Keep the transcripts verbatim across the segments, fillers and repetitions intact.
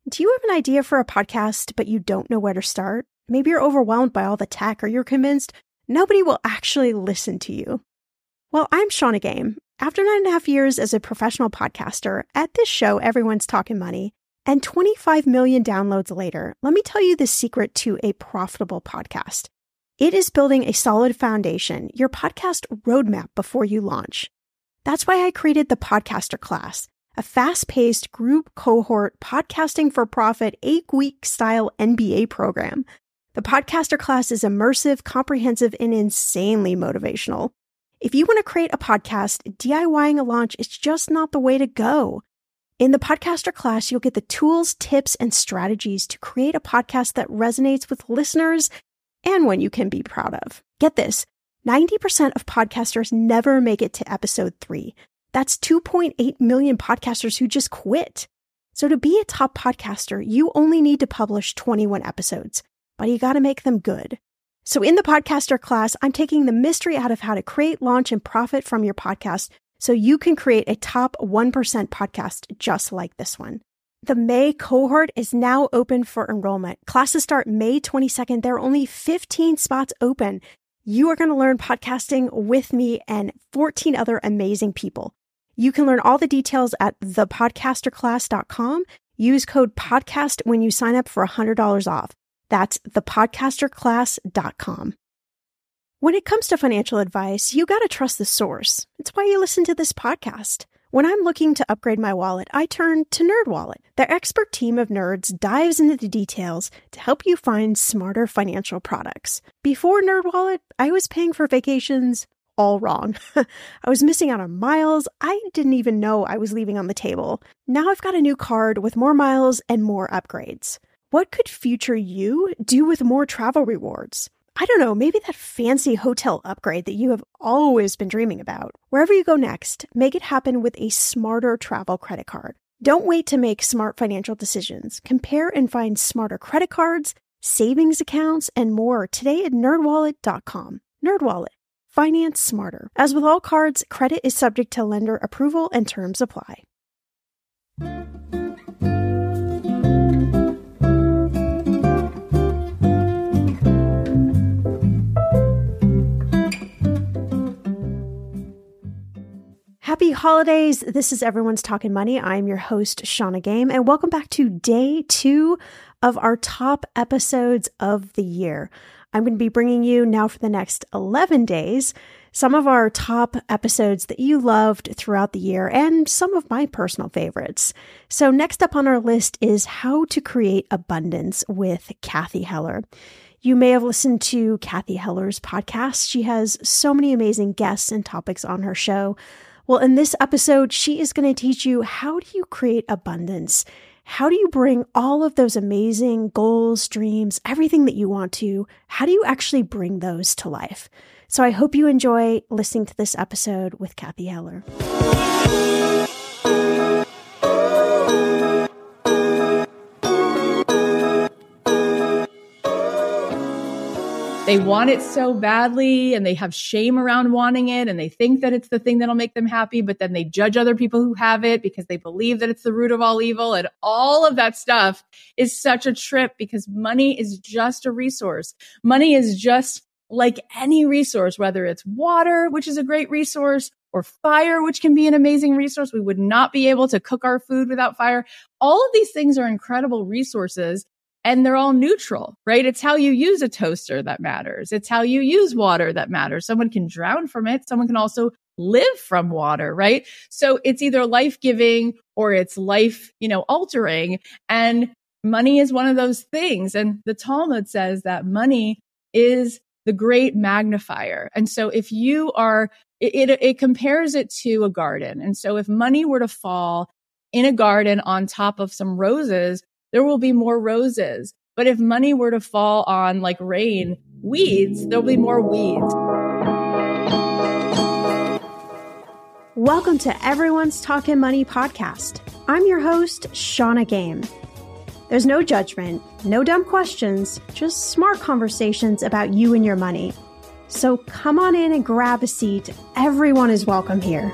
Do you have an idea for a podcast, but you don't know where to start? Maybe you're overwhelmed by all the tech, or you're convinced nobody will actually listen to you. Well, I'm Shannah Game. After nine and a half years as a professional podcaster, at this show, Everyone's Talking Money, and twenty-five million downloads later, let me tell you the secret to a profitable podcast. It is building a solid foundation, your podcast roadmap before you launch. That's why I created the Podcaster Class, a fast-paced group cohort podcasting for profit eight-week style M B A program. The Podcaster Class is immersive, comprehensive, and insanely motivational. If you want to create a podcast, DIYing a launch is just not the way to go. In the Podcaster Class, you'll get the tools, tips, and strategies to create a podcast that resonates with listeners and one you can be proud of. Get this, ninety percent of podcasters never make it to episode three. That's two point eight million podcasters who just quit. So to be a top podcaster, you only need to publish twenty-one episodes, but you got to make them good. So in the Podcaster Class, I'm taking the mystery out of how to create, launch, and profit from your podcast so you can create a top one percent podcast just like this one. The May cohort is now open for enrollment. Classes start May twenty-second. There are only fifteen spots open. You are going to learn podcasting with me and fourteen other amazing people. You can learn all the details at the podcaster class dot com. Use code PODCAST when you sign up for one hundred dollars off. That's the podcaster class dot com. When it comes to financial advice, you got to trust the source. It's why you listen to this podcast. When I'm looking to upgrade my wallet, I turn to NerdWallet. Their expert team of nerds dives into the details to help you find smarter financial products. Before NerdWallet, I was paying for vacations all wrong. I was missing out on miles I didn't even know I was leaving on the table. Now I've got a new card with more miles and more upgrades. What could future you do with more travel rewards? I don't know, maybe that fancy hotel upgrade that you have always been dreaming about. Wherever you go next, make it happen with a smarter travel credit card. Don't wait to make smart financial decisions. Compare and find smarter credit cards, savings accounts, and more today at nerd wallet dot com. NerdWallet. Finance smarter. As with all cards, credit is subject to lender approval and terms apply. Happy holidays. This is Everyone's Talking Money. I'm your host, Shannah Game, and welcome back to day two of our top episodes of the year. I'm going to be bringing you now for the next eleven days some of our top episodes that you loved throughout the year and some of my personal favorites. So next up on our list is How to Create Abundance with Cathy Heller. You may have listened to Cathy Heller's podcast. She has so many amazing guests and topics on her show. Well, in this episode, she is going to teach you how do you create abundance? How do you bring all of those amazing goals, dreams, everything that you want to, how do you actually bring those to life? So I hope you enjoy listening to this episode with Cathy Heller. They want it so badly and they have shame around wanting it and they think that it's the thing that'll make them happy, but then they judge other people who have it because they believe that it's the root of all evil, and all of that stuff is such a trip because money is just a resource. Money is just like any resource, whether it's water, which is a great resource, or fire, which can be an amazing resource. We would not be able to cook our food without fire. All of these things are incredible resources. And they're all neutral, right? It's how you use a toaster that matters. It's how you use water that matters. Someone can drown from it. Someone can also live from water, right? So it's either life-giving or it's life, you know, altering. And money is one of those things. And the Talmud says that money is the great magnifier. And so if you are, it, it, it compares it to a garden. And so if money were to fall in a garden on top of some roses, there will be more roses. But if money were to fall on, like rain, weeds, there'll be more weeds. Welcome to Everyone's Talking Money podcast. I'm your host, Shannah Game. There's no judgment, no dumb questions, just smart conversations about you and your money. So come on in and grab a seat. Everyone is welcome here.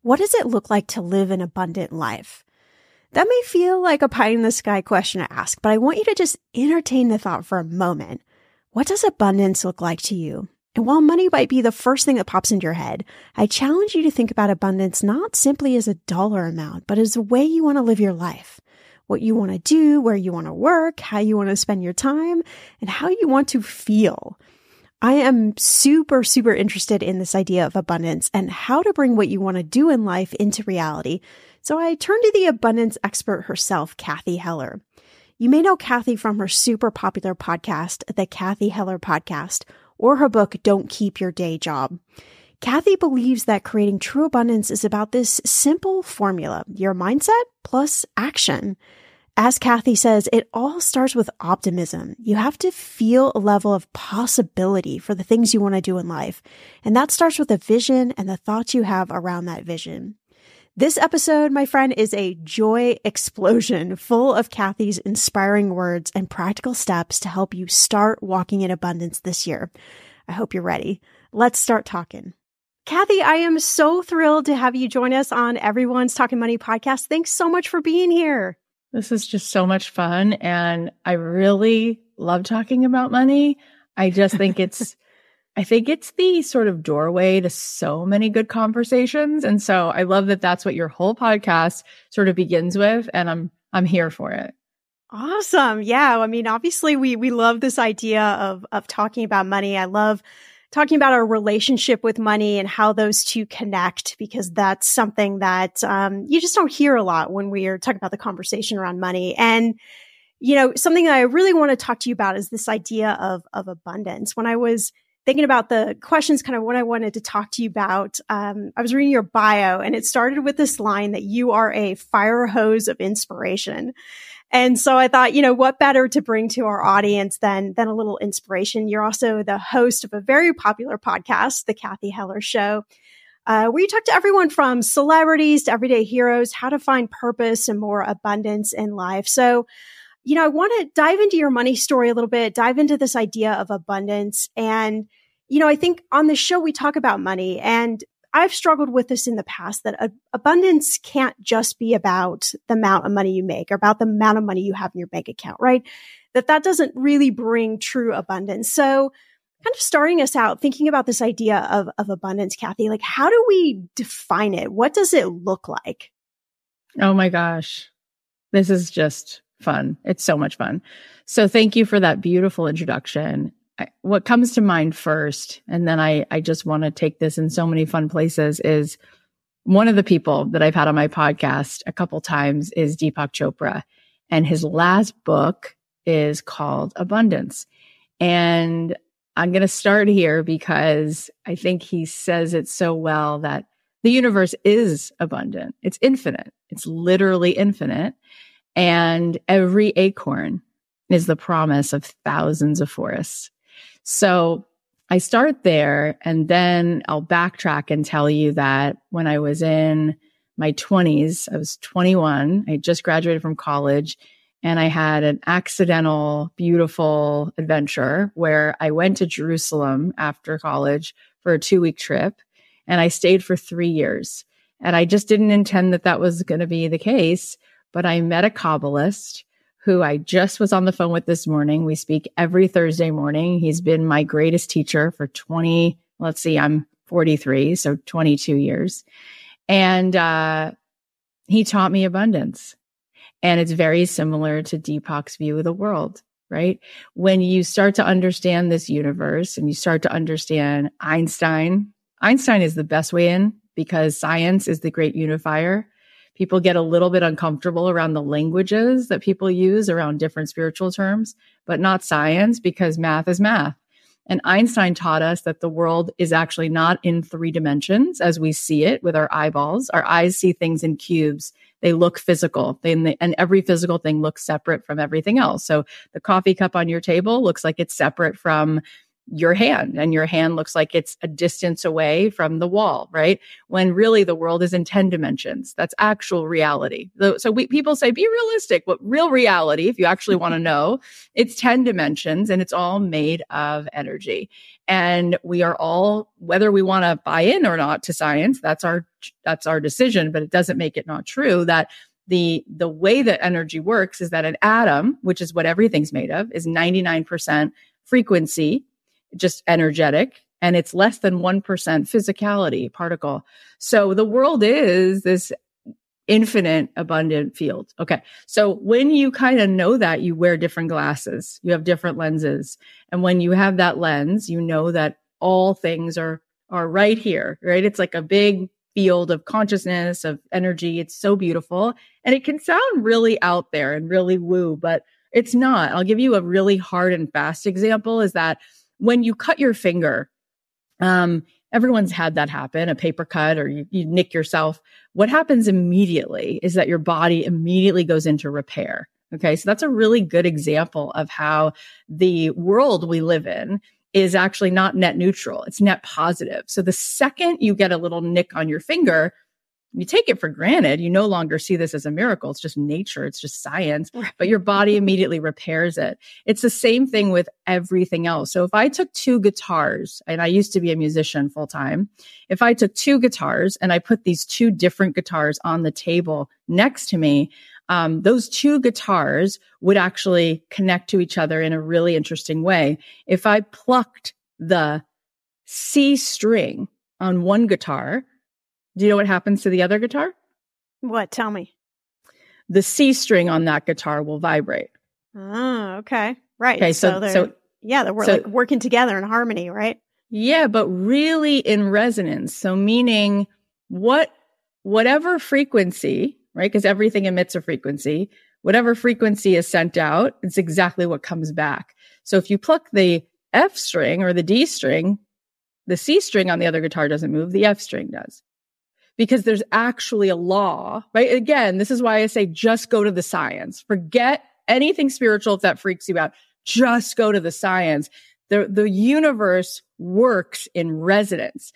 What does it look like to live an abundant life? That may feel like a pie in the sky question to ask, but I want you to just entertain the thought for a moment. What does abundance look like to you? And while money might be the first thing that pops into your head, I challenge you to think about abundance not simply as a dollar amount, but as a way you want to live your life. What you want to do, where you want to work, how you want to spend your time, and how you want to feel. I am super, super interested in this idea of abundance and how to bring what you want to do in life into reality. So I turned to the abundance expert herself, Cathy Heller. You may know Cathy from her super popular podcast, the Cathy Heller Podcast, or her book, Don't Keep Your Day Job. Cathy believes that creating true abundance is about this simple formula, your mindset plus action. As Cathy says, it all starts with optimism. You have to feel a level of possibility for the things you want to do in life. And that starts with a vision and the thoughts you have around that vision. This episode, my friend, is a joy explosion full of Cathy's inspiring words and practical steps to help you start walking in abundance this year. I hope you're ready. Let's start talking. Cathy, I am so thrilled to have you join us on Everyone's Talking Money podcast. Thanks so much for being here. This is just so much fun. And I really love talking about money. I just think it's I think it's the sort of doorway to so many good conversations. And so I love that that's what your whole podcast sort of begins with. And I'm, I'm here for it. Awesome. Yeah. I mean, obviously we, we love this idea of, of talking about money. I love talking about our relationship with money and how those two connect, because that's something that, um, you just don't hear a lot when we are talking about the conversation around money. And, you know, something that I really want to talk to you about is this idea of, of abundance. When I was thinking about the questions, kind of what I wanted to talk to you about, um, I was reading your bio and it started with this line that you are a fire hose of inspiration. And so I thought, you know, what better to bring to our audience than, than a little inspiration. You're also the host of a very popular podcast, The Cathy Heller Show, uh, where you talk to everyone from celebrities to everyday heroes, how to find purpose and more abundance in life. So, you know, I want to dive into your money story a little bit, dive into this idea of abundance. And, you know, I think on the show, we talk about money, and I've struggled with this in the past, that uh, abundance can't just be about the amount of money you make or about the amount of money you have in your bank account, right? That that doesn't really bring true abundance. So kind of starting us out, thinking about this idea of, of abundance, Cathy, like how do we define it? What does it look like? Oh my gosh. This is just fun. It's so much fun. So thank you for that beautiful introduction. I, what comes to mind first, and then I, I just want to take this in so many fun places, is one of the people that I've had on my podcast a couple times is Deepak Chopra. And his last book is called Abundance. And I'm going to start here because I think he says it so well that the universe is abundant. It's infinite. It's literally infinite. And every acorn is the promise of thousands of forests. So I start there, and then I'll backtrack and tell you that when I was in my twenties, I was twenty-one, I just graduated from college, and I had an accidental, beautiful adventure where I went to Jerusalem after college for a two-week trip, and I stayed for three years. And I just didn't intend that that was going to be the case, but I met a Kabbalist who I just was on the phone with this morning. We speak every Thursday morning. He's been my greatest teacher for twenty, let's see, I'm forty-three, so twenty-two years. And uh, he taught me abundance. And it's very similar to Deepak's view of the world, right? When you start to understand this universe and you start to understand Einstein, Einstein is the best way in because science is the great unifier. People get a little bit uncomfortable around the languages that people use around different spiritual terms, but not science, because math is math. And Einstein taught us that the world is actually not in three dimensions as we see it with our eyeballs. Our eyes see things in cubes. They look physical, they, and every physical thing looks separate from everything else. So the coffee cup on your table looks like it's separate from your hand, and your hand looks like it's a distance away from the wall, right? When really the world is in ten dimensions. That's actual reality. So we, people say, be realistic. But real reality, if you actually want to know, it's ten dimensions and it's all made of energy. And we are all, whether we want to buy in or not to science, that's our, that's our decision, but it doesn't make it not true that the, the way that energy works is that an atom, which is what everything's made of, is ninety-nine percent frequency, just energetic, and it's less than one percent physicality, particle. So the world is this infinite, abundant field. Okay. So when you kind of know that, you wear different glasses, you have different lenses. And when you have that lens, you know that all things are, are right here, right? It's like a big field of consciousness, of energy. It's so beautiful. And it can sound really out there and really woo, but it's not. I'll give you a really hard and fast example is that when you cut your finger, um, everyone's had that happen, a paper cut, or you, you nick yourself. What happens immediately is that your body immediately goes into repair. Okay. So that's a really good example of how the world we live in is actually not net neutral. It's net positive. So the second you get a little nick on your finger, you take it for granted. You no longer see this as a miracle. It's just nature. It's just science, but your body immediately repairs it. It's the same thing with everything else. So if I took two guitars, and I used to be a musician full time, if I took two guitars and I put these two different guitars on the table next to me, um, those two guitars would actually connect to each other in a really interesting way. If I plucked the C string on one guitar, do you know what happens to the other guitar? What? Tell me. The C string on that guitar will vibrate. Oh, okay. Right. Okay. So, so, they're, so yeah, they're so, like working together in harmony, right? Yeah, but really in resonance. So meaning what, whatever frequency, right? Because everything emits a frequency, whatever frequency is sent out, it's exactly what comes back. So if you pluck the F string or the D string, the C string on the other guitar doesn't move, the F string does. Because there's actually a law, right? Again, this is why I say just go to the science. Forget anything spiritual if that freaks you out. Just go to the science. The, the universe works in resonance.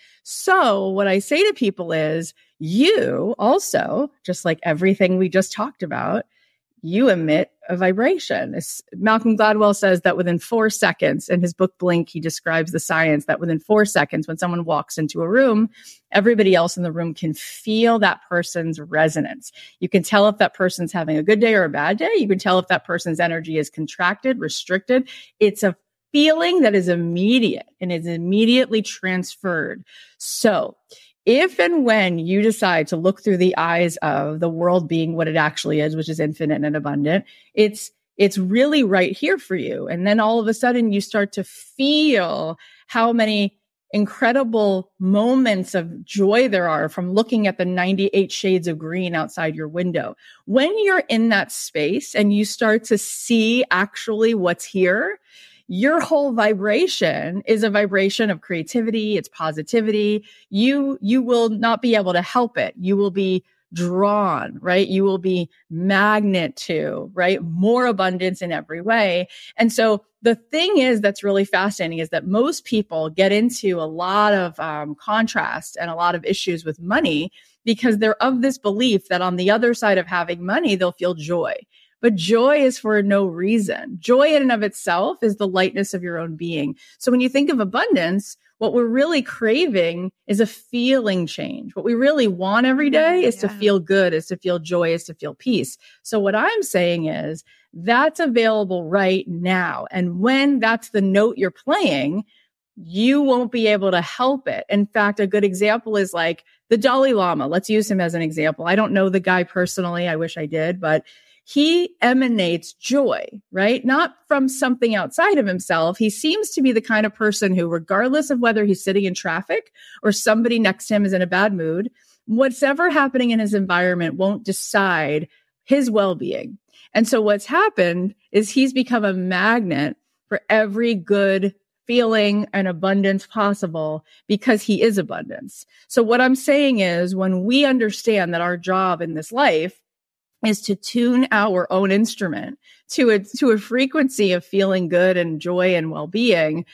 So what I say to people is, you also, just like everything we just talked about, you emit a vibration. It's, Malcolm Gladwell says that within four seconds, in his book Blink, he describes the science that within four seconds, when someone walks into a room, everybody else in the room can feel that person's resonance. You can tell if that person's having a good day or a bad day. You can tell if that person's energy is contracted, restricted. It's a feeling that is immediate and is immediately transferred. So if and when you decide to look through the eyes of the world being what it actually is, which is infinite and abundant, it's it's really right here for you. And then all of a sudden you start to feel how many incredible moments of joy there are from looking at the ninety-eight shades of green outside your window. When you're in that space and you start to see actually what's here, your whole vibration is a vibration of creativity. It's positivity. You, you will not be able to help it. You will be drawn, right? You will be magnet to, right? More abundance in every way. And so the thing is that's really fascinating is that most people get into a lot of um, contrast and a lot of issues with money because they're of this belief that on the other side of having money, they'll feel joy. But joy is for no reason. Joy in and of itself is the lightness of your own being. So when you think of abundance, what we're really craving is a feeling change. What we really want every day is yeah. to feel good, is to feel joy, is to feel peace. So what I'm saying is that's available right now. And when that's the note you're playing, you won't be able to help it. In fact, a good example is like the Dalai Lama. Let's use him as an example. I don't know the guy personally. I wish I did, but he emanates joy, right? Not from something outside of himself. He seems to be the kind of person who, regardless of whether he's sitting in traffic or somebody next to him is in a bad mood, what's ever happening in his environment won't decide his well-being. And so what's happened is he's become a magnet for every good feeling and abundance possible because he is abundance. So what I'm saying is when we understand that our job in this life is to tune our own instrument to a, to a frequency of feeling good and joy and well-being,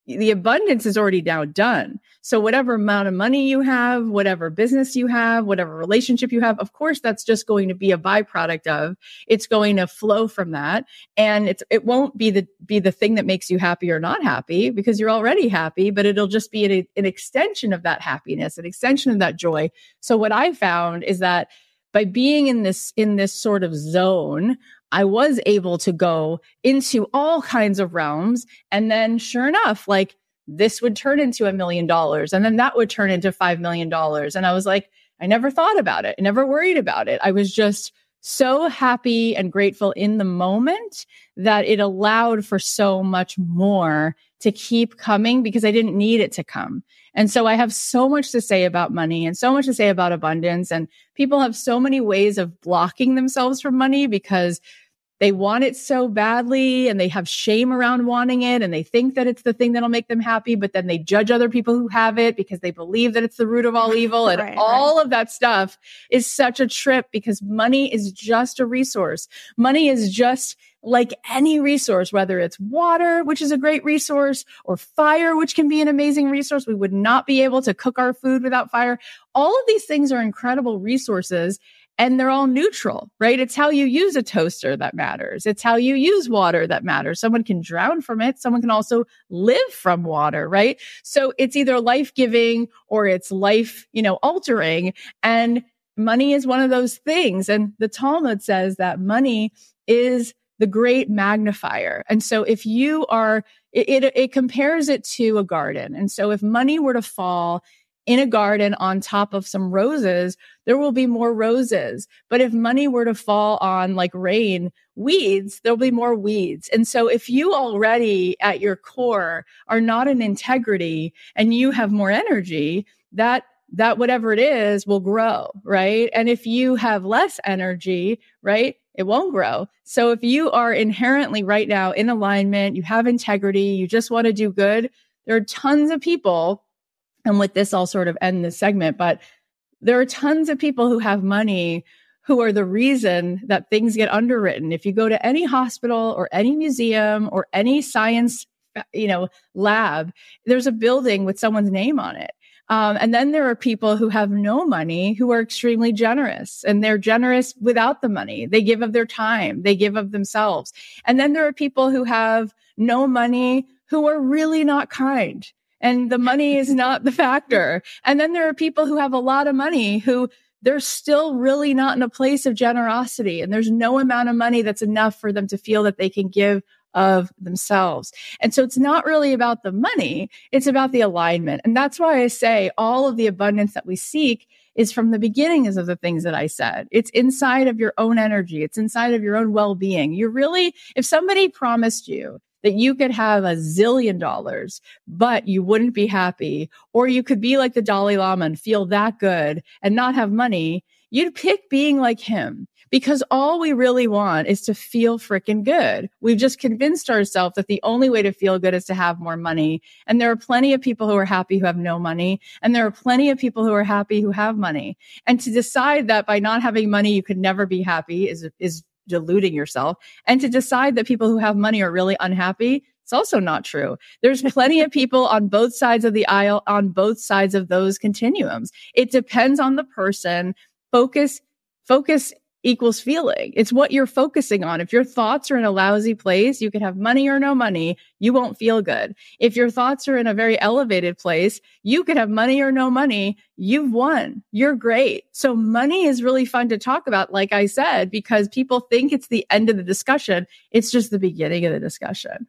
the abundance is already now done. So whatever amount of money you have, whatever business you have, whatever relationship you have, of course, that's just going to be a byproduct of, it's going to flow from that. And it's, it won't be the, be the thing that makes you happy or not happy, because you're already happy, but it'll just be an, an extension of that happiness, an extension of that joy. So what I found is that by being in this, in this sort of zone, I was able to go into all kinds of realms. And then sure enough, like this would turn into a million dollars. And then that would turn into five million dollars. And I was like, I never thought about it. I never worried about it. I was just so happy and grateful in the moment that it allowed for so much more to keep coming, because I didn't need it to come. And so I have so much to say about money and so much to say about abundance. And people have so many ways of blocking themselves from money because they want it so badly and they have shame around wanting it. And they think that it's the thing that'll make them happy, but then they judge other people who have it because they believe that it's the root of all evil. And right, all right. of that stuff is such a trip, because money is just a resource. Money is just like any resource, whether it's water, which is a great resource, or fire, which can be an amazing resource. We would not be able to cook our food without fire. All of these things are incredible resources. And they're all neutral, right? It's how you use a toaster that matters. It's how you use water that matters. Someone can drown from it. Someone can also live from water, right? So it's either life-giving or it's life, you know, altering. And money is one of those things. And the Talmud says that money is the great magnifier. And so if you are, it, it, it compares it to a garden. And so if money were to fall in a garden on top of some roses, there will be more roses. But if money were to fall on, like rain, weeds, there'll be more weeds. And so if you already at your core are not in integrity and you have more energy, that that whatever it is will grow, right? And if you have less energy, right, it won't grow. So if you are inherently right now in alignment, you have integrity, you just want to do good, there are tons of people. And with this, I'll sort of end this segment, but there are tons of people who have money who are the reason that things get underwritten. If you go to any hospital or any museum or any science, you know, lab, there's a building with someone's name on it. Um, and then there are people who have no money who are extremely generous, and they're generous without the money. They give of their time. They give of themselves. And then there are people who have no money who are really not kind. And the money is not the factor. And then there are people who have a lot of money who they're still really not in a place of generosity. And there's no amount of money that's enough for them to feel that they can give of themselves. And so it's not really about the money. It's about the alignment. And that's why I say all of the abundance that we seek is from the beginnings of the things that I said. It's inside of your own energy. It's inside of your own well-being. You're really, if somebody promised you that you could have a zillion dollars, but you wouldn't be happy, or you could be like the Dalai Lama and feel that good and not have money, you'd pick being like him, because all we really want is to feel freaking good. We've just convinced ourselves that the only way to feel good is to have more money. And there are plenty of people who are happy who have no money. And there are plenty of people who are happy who have money. And to decide that by not having money, you could never be happy is, is deluding yourself. And to decide that people who have money are really unhappy, it's also not true. There's plenty of people on both sides of the aisle, on both sides of those continuums. It depends on the person. Focus, focus equals feeling. It's what you're focusing on. If your thoughts are in a lousy place, you can have money or no money, you won't feel good. If your thoughts are in a very elevated place, you could have money or no money, you've won. You're great. So money is really fun to talk about, like I said, because people think it's the end of the discussion. It's just the beginning of the discussion.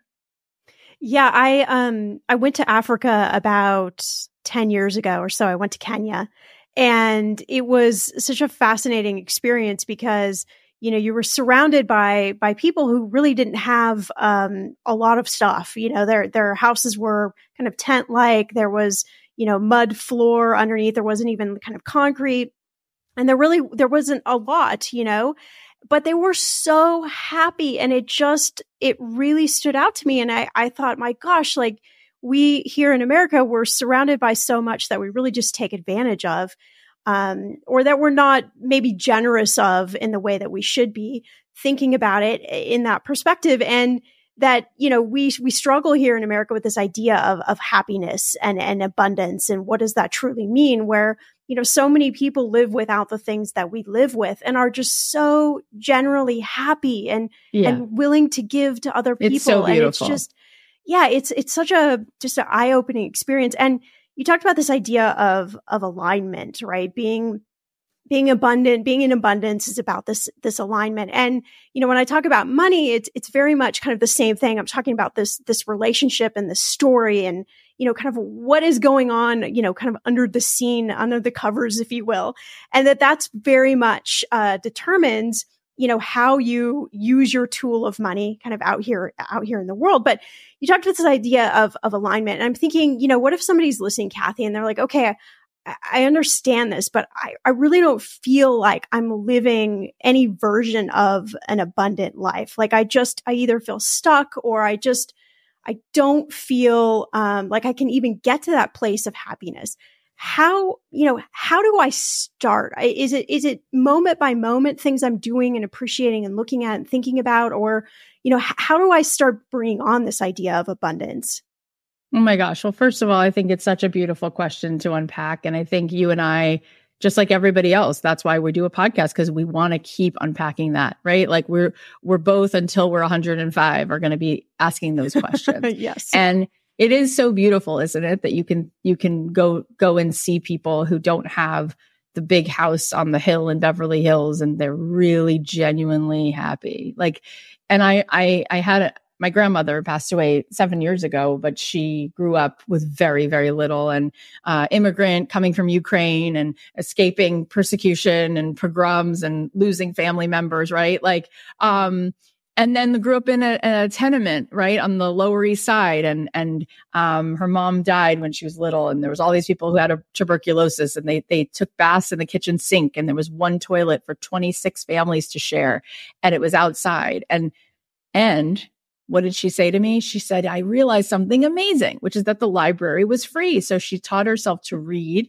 Yeah, I um I went to Africa about ten years ago or so. I went to Kenya. And it was such a fascinating experience because, you know, you were surrounded by by people who really didn't have um, a lot of stuff. You know, their their houses were kind of tent-like. There was, you know, mud floor underneath. There wasn't even kind of concrete. And there really, there wasn't a lot, you know, but they were so happy. And it just, it really stood out to me. And I, I thought, my gosh, like, we here in America, we're surrounded by so much that we really just take advantage of, um, or that we're not maybe generous of in the way that we should be, thinking about it in that perspective. And that, you know, we, we struggle here in America with this idea of, of happiness and, and abundance. And what does that truly mean? Where, you know, so many people live without the things that we live with and are just so generally happy and, yeah. and willing to give to other people. It's so beautiful. And it's just, yeah, it's, it's such a, just an eye-opening experience. And you talked about this idea of, of alignment, right? Being, being abundant, being in abundance is about this, this alignment. And, you know, when I talk about money, it's, it's very much kind of the same thing. I'm talking about this, this relationship and this story and, you know, kind of what is going on, you know, kind of under the scene, under the covers, if you will. And that that's very much, uh, determines, you know, how you use your tool of money kind of out here, out here in the world. But you talked about this idea of, of alignment. And I'm thinking, you know, what if somebody's listening, Kathy, and they're like, okay, I understand this, but I, I really don't feel like I'm living any version of an abundant life. Like I just, I either feel stuck or I just, I don't feel um, like I can even get to that place of happiness. How, you know, how do I start? Is it, is it moment by moment things I'm doing and appreciating and looking at and thinking about, or, you know, h- how do I start bringing on this idea of abundance? Oh my gosh. Well, first of all, I think it's such a beautiful question to unpack. And I think you and I, just like everybody else, that's why we do a podcast, because we want to keep unpacking that, right? Like we're, we're both until we're one hundred five are going to be asking those questions. Yes. And it is so beautiful, isn't it? That you can, you can go, go and see people who don't have the big house on the hill in Beverly Hills and they're really genuinely happy. Like, and I, I, I had a, my grandmother passed away seven years ago, but she grew up with very, very little and uh, immigrant coming from Ukraine and escaping persecution and pogroms and losing family members, right? Like, um, and then grew up in a, a tenement, right, on the Lower East Side. And and um, her mom died when she was little, and there was all these people who had a tuberculosis, and they they took baths in the kitchen sink, and there was one toilet for twenty-six families to share, and it was outside. And and what did she say to me? She said, I realized something amazing, which is that the library was free. So she taught herself to read,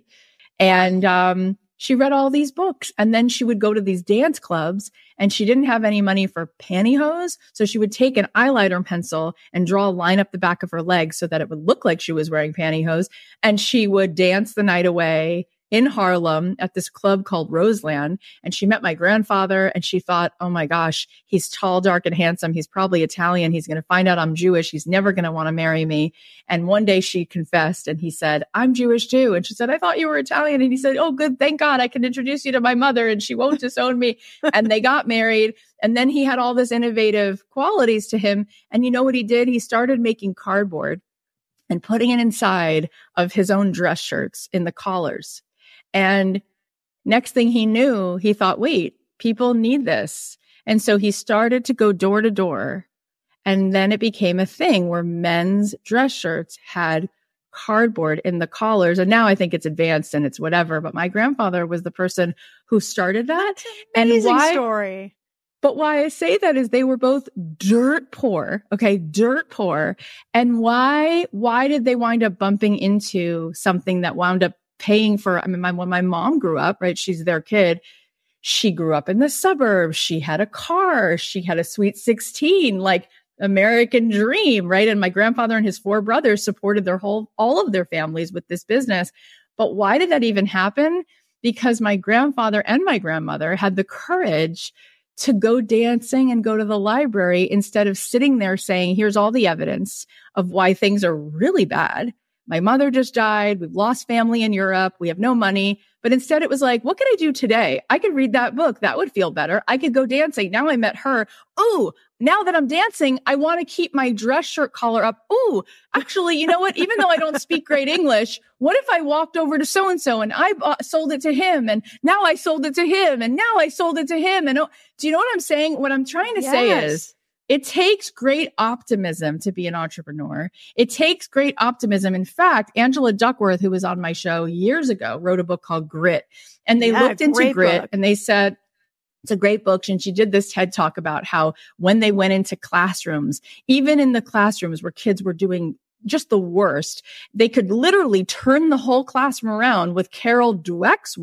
and um, she read all these books. And then she would go to these dance clubs, and she didn't have any money for pantyhose. So she would take an eyeliner pencil and draw a line up the back of her leg so that it would look like she was wearing pantyhose. And she would dance the night away in Harlem at this club called Roseland. And she met my grandfather, and she thought, oh my gosh, he's tall, dark, and handsome. He's probably Italian. He's going to find out I'm Jewish. He's never going to want to marry me. And one day she confessed, and he said, I'm Jewish too. And she said, I thought you were Italian. And he said, oh, good. Thank God I can introduce you to my mother, and she won't disown me. And they got married. And then he had all this innovative qualities to him. And you know what he did? He started making cardboard and putting it inside of his own dress shirts in the collars. And next thing he knew, he thought, wait, people need this. And so he started to go door to door. And then it became a thing where men's dress shirts had cardboard in the collars. And now I think it's advanced and it's whatever. But my grandfather was the person who started that. Amazing and why, story. But why I say that is they were both dirt poor. Okay. Dirt poor. And why, why did they wind up bumping into something that wound up paying for, I mean, my, when my mom grew up, right, she's their kid. She grew up in the suburbs. She had a car. She had a sweet sixteen, like American dream, right? And my grandfather and his four brothers supported their whole, all of their families with this business. But why did that even happen? Because my grandfather and my grandmother had the courage to go dancing and go to the library instead of sitting there saying, here's all the evidence of why things are really bad. My mother just died. We've lost family in Europe. We have no money. But instead it was like, what can I do today? I could read that book. That would feel better. I could go dancing. Now I met her. Ooh, now that I'm dancing, I want to keep my dress shirt collar up. Ooh, actually, you know what? Even though I don't speak great English, what if I walked over to so-and-so and I bought, sold it to him, and now I sold it to him, and now I sold it to him. And oh, do you know what I'm saying? What I'm trying to yes. say is, it takes great optimism to be an entrepreneur. It takes great optimism. In fact, Angela Duckworth, who was on my show years ago, wrote a book called Grit. And they yeah, looked into Grit book. And they said, it's a great book. And she did this TED Talk about how when they went into classrooms, even in the classrooms where kids were doing just the worst, they could literally turn the whole classroom around with Carol Dweck's work,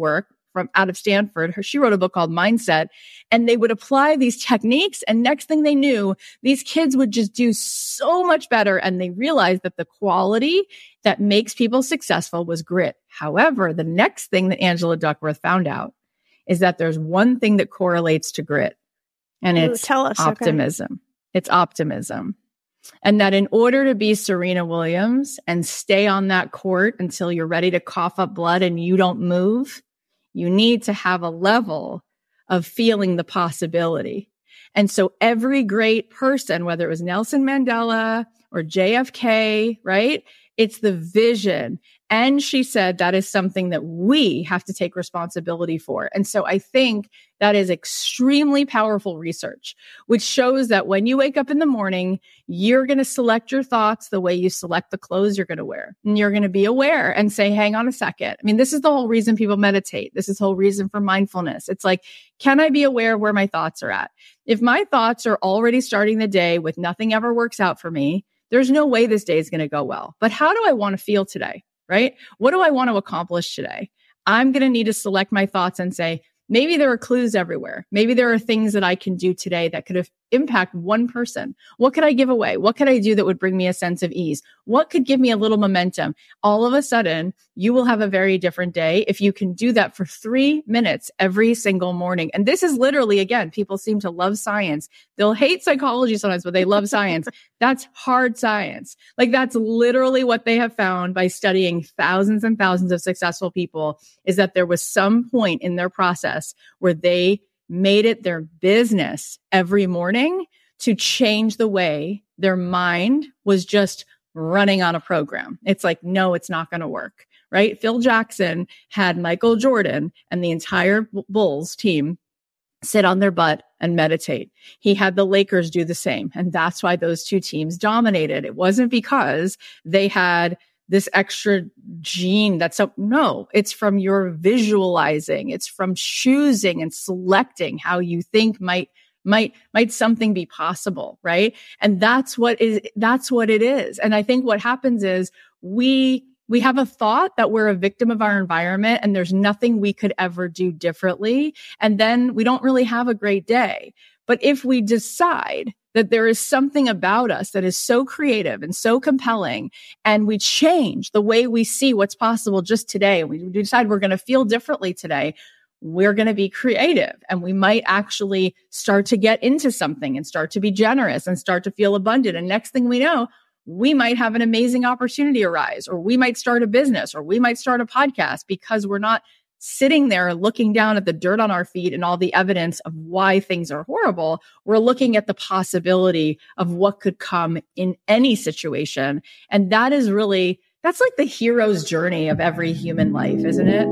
from out of Stanford. Her, she wrote a book called Mindset, and they would apply these techniques. And next thing they knew, these kids would just do so much better. And they realized that the quality that makes people successful was grit. However, the next thing that Angela Duckworth found out is that there's one thing that correlates to grit, and Ooh, it's tell us, optimism. Okay. It's optimism. And that in order to be Serena Williams and stay on that court until you're ready to cough up blood and you don't move, you need to have a level of feeling the possibility. And so every great person, whether it was Nelson Mandela or J F K, right? It's the vision. And she said that is something that we have to take responsibility for. And so I think that is extremely powerful research, which shows that when you wake up in the morning, you're going to select your thoughts the way you select the clothes you're going to wear. And you're going to be aware and say, hang on a second. I mean, this is the whole reason people meditate. This is the whole reason for mindfulness. It's like, can I be aware of where my thoughts are at? If my thoughts are already starting the day with nothing ever works out for me, there's no way this day is going to go well. But how do I want to feel today? Right? What do I want to accomplish today? I'm going to need to select my thoughts and say, maybe there are clues everywhere. Maybe there are things that I can do today that could have impact one person. What could I give away? What could I do that would bring me a sense of ease? What could give me a little momentum? All of a sudden, you will have a very different day if you can do that for three minutes every single morning. And this is literally, again, people seem to love science. They'll hate psychology sometimes, but they love science. That's hard science. Like that's literally what they have found by studying thousands and thousands of successful people, is that there was some point in their process where they made it their business every morning to change the way their mind was just running on a program. It's like, no, it's not going to work, right? Phil Jackson had Michael Jordan and the entire Bulls team sit on their butt and meditate. He had the Lakers do the same. And that's why those two teams dominated. It wasn't because they had this extra gene that's so, no, it's from your visualizing. It's from choosing and selecting how you think might, might, might something be possible. Right. And that's what is, that's what it is. And I think what happens is we, we have a thought that we're a victim of our environment and there's nothing we could ever do differently. And then we don't really have a great day. But if we decide that there is something about us that is so creative and so compelling, and we change the way we see what's possible just today, and we decide we're going to feel differently today, we're going to be creative, and we might actually start to get into something and start to be generous and start to feel abundant. And next thing we know, we might have an amazing opportunity arise, or we might start a business, or we might start a podcast, because we're not sitting there looking down at the dirt on our feet and all the evidence of why things are horrible. We're looking at the possibility of what could come in any situation. And that is really, that's like the hero's journey of every human life, isn't it?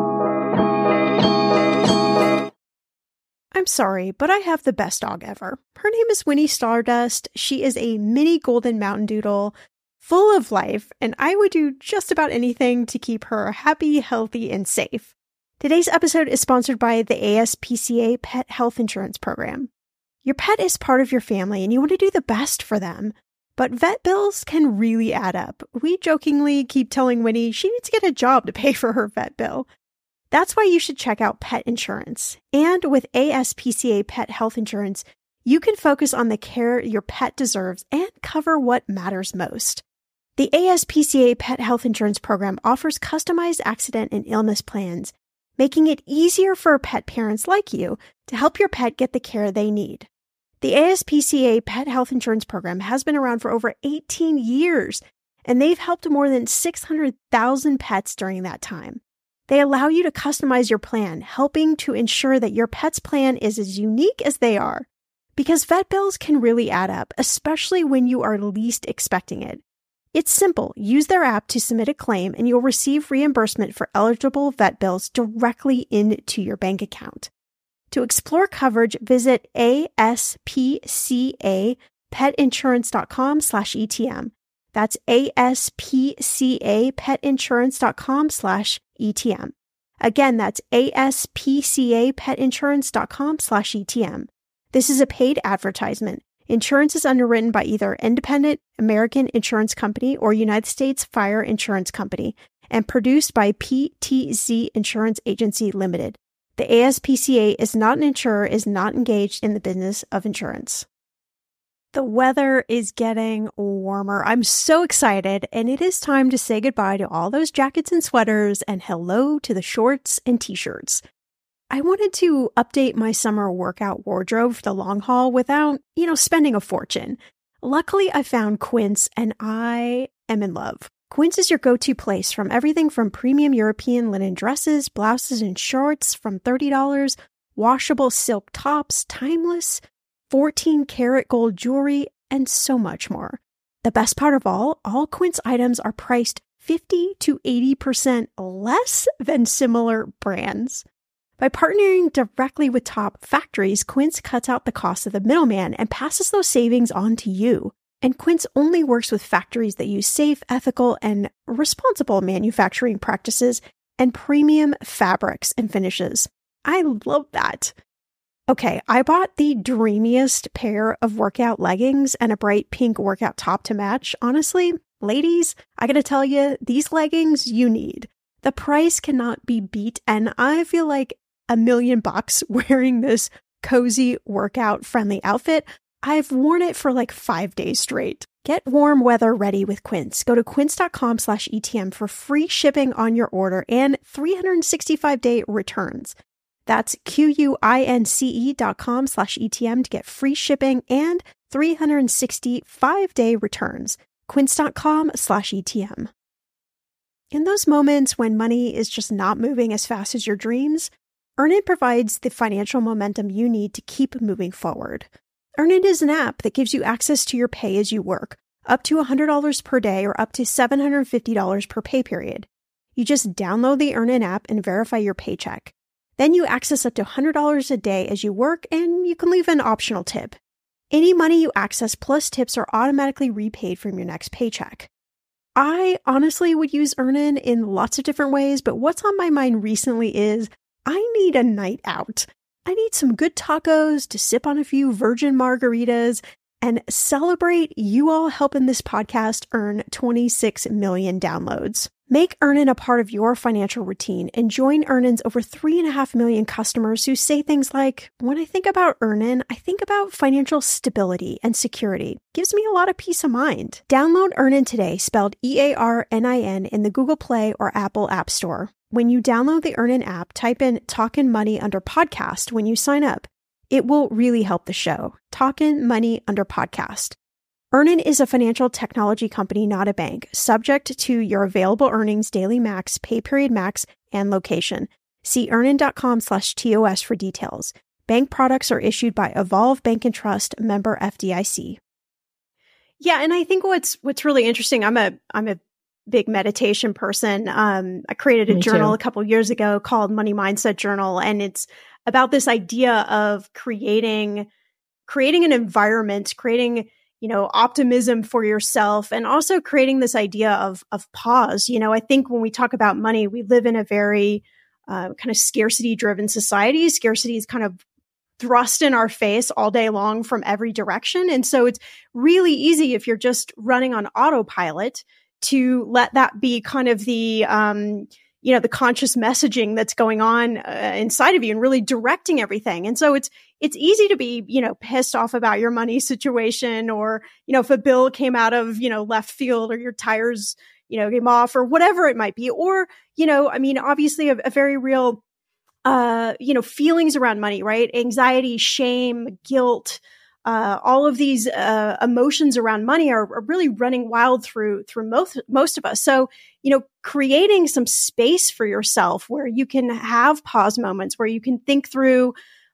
I'm sorry, but I have the best dog ever. Her name is Winnie Stardust. She is a mini golden mountain doodle, full of life, and I would do just about anything to keep her happy, healthy, and safe. Today's episode is sponsored by the A S P C A Pet Health Insurance Program. Your pet is part of your family, and you want to do the best for them. But vet bills can really add up. We jokingly keep telling Winnie she needs to get a job to pay for her vet bill. That's why you should check out pet insurance. And with A S P C A Pet Health Insurance, you can focus on the care your pet deserves and cover what matters most. The A S P C A Pet Health Insurance Program offers customized accident and illness plans, making it easier for pet parents like you to help your pet get the care they need. The A S P C A Pet Health Insurance Program has been around for over eighteen years, and they've helped more than six hundred thousand pets during that time. They allow you to customize your plan, helping to ensure that your pet's plan is as unique as they are. Because vet bills can really add up, especially when you are least expecting it. It's simple. Use their app to submit a claim, and you'll receive reimbursement for eligible vet bills directly into your bank account. To explore coverage, visit aspcapetinsurance.com slash ETM. That's aspcapetinsurance.com slash ETM. Again, that's aspcapetinsurance.com slash ETM. This is a paid advertisement. Insurance is underwritten by either Independent American Insurance Company or United States Fire Insurance Company and produced by P T Z Insurance Agency Limited. The A S P C A is not an insurer, is not engaged in the business of insurance. The weather is getting warmer. I'm so excited, and it is time to say goodbye to all those jackets and sweaters and hello to the shorts and t-shirts. I wanted to update my summer workout wardrobe for the long haul without, you know, spending a fortune. Luckily, I found Quince, and I am in love. Quince is your go-to place from everything from premium European linen dresses, blouses, and shorts from thirty dollars, washable silk tops, timeless, fourteen karat gold jewelry, and so much more. The best part of all, all Quince items are priced fifty to eighty percent less than similar brands. By partnering directly with top factories, Quince cuts out the cost of the middleman and passes those savings on to you. And Quince only works with factories that use safe, ethical, and responsible manufacturing practices and premium fabrics and finishes. I love that. Okay, I bought the dreamiest pair of workout leggings and a bright pink workout top to match. Honestly, ladies, I gotta tell you, these leggings you need. The price cannot be beat, and I feel like a million bucks wearing this cozy workout-friendly outfit. I've worn it for like five days straight. Get warm weather ready with Quince. Go to quince.com slash ETM for free shipping on your order and three hundred sixty-five day returns. That's Q-U-I-N-C-E dot com slash ETM to get free shipping and three hundred sixty-five day returns. Quince.com slash ETM. In those moments when money is just not moving as fast as your dreams, Earnin provides the financial momentum you need to keep moving forward. Earnin is an app that gives you access to your pay as you work, up to one hundred dollars per day or up to seven hundred fifty dollars per pay period. You just download the Earnin app and verify your paycheck. Then you access up to one hundred dollars a day as you work, and you can leave an optional tip. Any money you access plus tips are automatically repaid from your next paycheck. I honestly would use Earnin in lots of different ways, but what's on my mind recently is I need a night out. I need some good tacos to sip on a few virgin margaritas and celebrate you all helping this podcast earn twenty-six million downloads. Make Earnin a part of your financial routine and join Earnin's over three and a half million customers who say things like, when I think about Earnin, I think about financial stability and security. Gives me a lot of peace of mind. Download Earnin today, spelled E A R N I N, in the Google Play or Apple App Store. When you download the Earnin app, type in Talkin' Money under podcast when you sign up. It will really help the show. Talkin' Money under podcast. Earnin is a financial technology company, not a bank, subject to your available earnings, daily max, pay period max, and location. See earnin.com slash TOS for details. Bank products are issued by Evolve Bank and Trust, member F D I C. Yeah, and I think what's what's really interesting, I'm a I'm a big meditation person. Um, I created a Me journal too. a couple years ago called Money Mindset Journal, and it's about this idea of creating creating an environment, creating you know, optimism for yourself, and also creating this idea of, of pause. You know, I think when we talk about money, we live in a very uh, kind of scarcity driven society. Scarcity is kind of thrust in our face all day long from every direction. And so it's really easy if you're just running on autopilot to let that be kind of the, um, you know, the conscious messaging that's going on uh, inside of you and really directing everything. And so it's, it's easy to be, you know, pissed off about your money situation, or, you know, if a bill came out of, you know, left field, or your tires, you know, came off, or whatever it might be. Or, you know, I mean, obviously a, a very real, uh, you know, feelings around money, right? Anxiety, shame, guilt, uh, all of these, uh, emotions around money are, are really running wild through, through most, most of us. So, you know, creating some space for yourself where you can have pause moments, where you can think through,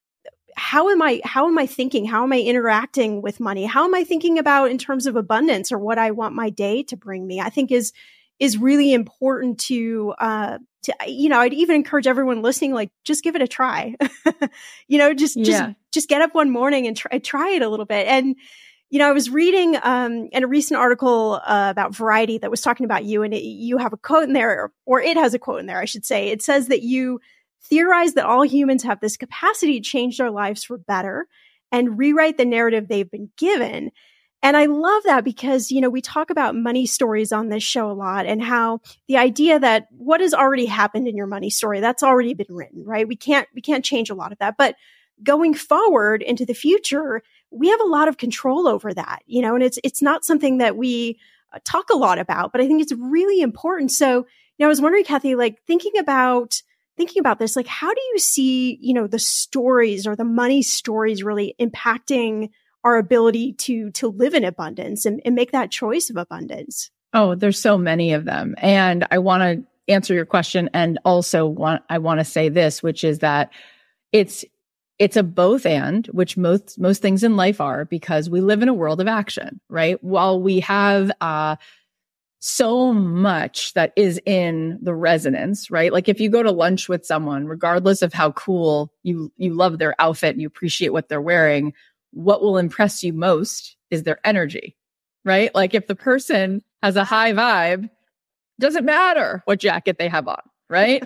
how am I, how am I thinking? How am I interacting with money? How am I thinking about in terms of abundance, or what I want my day to bring me? I think is, is really important to, uh, to, you know, I'd even encourage everyone listening, like, just give it a try, you know, just, just, Yeah. just get up one morning and try, try it a little bit. And, you know, I was reading, um, in a recent article, uh, about Variety that was talking about you, and it, you have a quote in there, or, or it has a quote in there, I should say. It says that you theorize that all humans have this capacity to change their lives for better and rewrite the narrative they've been given. And I love that because, you know, we talk about money stories on this show a lot and how the idea that what has already happened in your money story, that's already been written, right? We can't, we can't change a lot of that. But going forward into the future, we have a lot of control over that, you know, and it's, it's not something that we talk a lot about, but I think it's really important. So, you know, I was wondering, Kathy, like thinking about, thinking about this, like, how do you see, you know, the stories or the money stories really impacting our ability to, to live in abundance and, and make that choice of abundance? Oh, there's so many of them. And I want to answer your question. And also want, I want to say this, which is that it's, It's a both and, which most, most things in life are, because we live in a world of action, right? While we have, uh, so much that is in the resonance, right? Like if you go to lunch with someone, regardless of how cool you, you love their outfit and you appreciate what they're wearing, what will impress you most is their energy, right? Like if the person has a high vibe, doesn't matter what jacket they have on, right?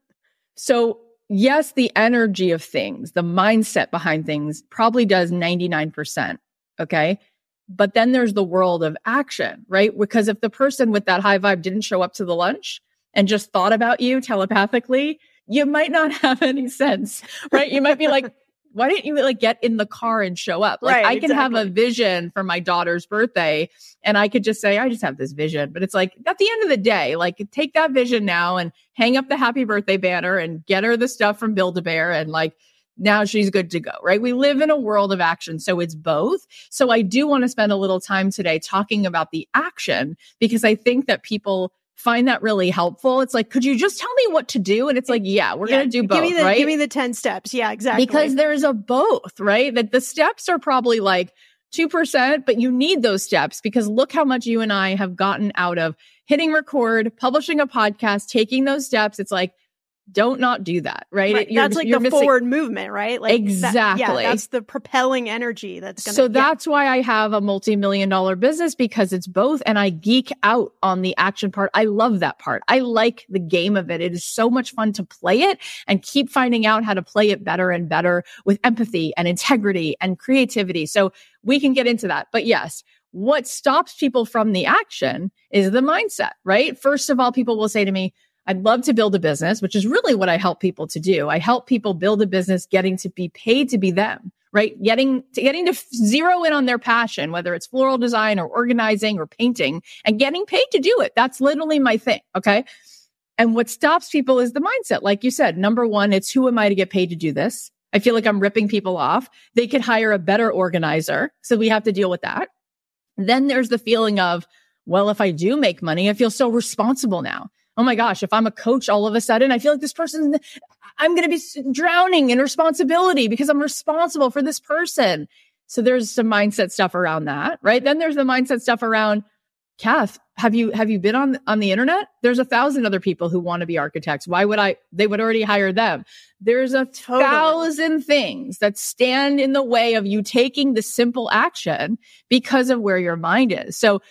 So yes, the energy of things, the mindset behind things probably does ninety-nine percent. Okay. But then there's the world of action, right? Because if the person with that high vibe didn't show up to the lunch and just thought about you telepathically, you might not have any sense, right? You might be like, why didn't you like get in the car and show up? Like Right, I can exactly. have a vision for my daughter's birthday and I could just say, I just have this vision. But it's like at the end of the day, like take that vision now and hang up the happy birthday banner and get her the stuff from Build-A-Bear. And like, now she's good to go, right? We live in a world of action. So it's both. So I do want to spend a little time today talking about the action because I think that people find that really helpful. It's like, could you just tell me what to do? And it's like, yeah, we're Yeah, going to do both, give me the, right? Give me the ten steps. Yeah, exactly. Because there's a both, right? That the steps are probably like two percent, but you need those steps because look how much you and I have gotten out of hitting record, publishing a podcast, taking those steps. It's like, don't not do that, right? Right. You're, That's like you're the missing- forward movement, right? Like Exactly. That, yeah, that's the propelling energy that's going to. So that's why I have a multi-million dollar business because it's both. And I geek out on the action part. I love that part. I like the game of it. It is so much fun to play it and keep finding out how to play it better and better with empathy and integrity and creativity. So we can get into that. But yes, what stops people from the action is the mindset, right? First of all, people will say to me, I'd love to build a business, which is really what I help people to do. I help people build a business, getting to be paid to be them, right? Getting to, getting to zero in on their passion, whether it's floral design or organizing or painting and getting paid to do it. That's literally my thing. Okay. And what stops people is the mindset. Like you said, number one, it's who am I to get paid to do this? I feel like I'm ripping people off. They could hire a better organizer. So we have to deal with that. Then there's the feeling of, well, if I do make money, I feel so responsible now. Oh my gosh, if I'm a coach all of a sudden, I feel like this person, I'm going to be drowning in responsibility because I'm responsible for this person. So there's some mindset stuff around that, right? Then there's the mindset stuff around, Kath, have you, have you been on, on the internet? There's a thousand other people who want to be architects. Why would I, they would already hire them. There's a Totally. thousand things that stand in the way of you taking the simple action because of where your mind is. So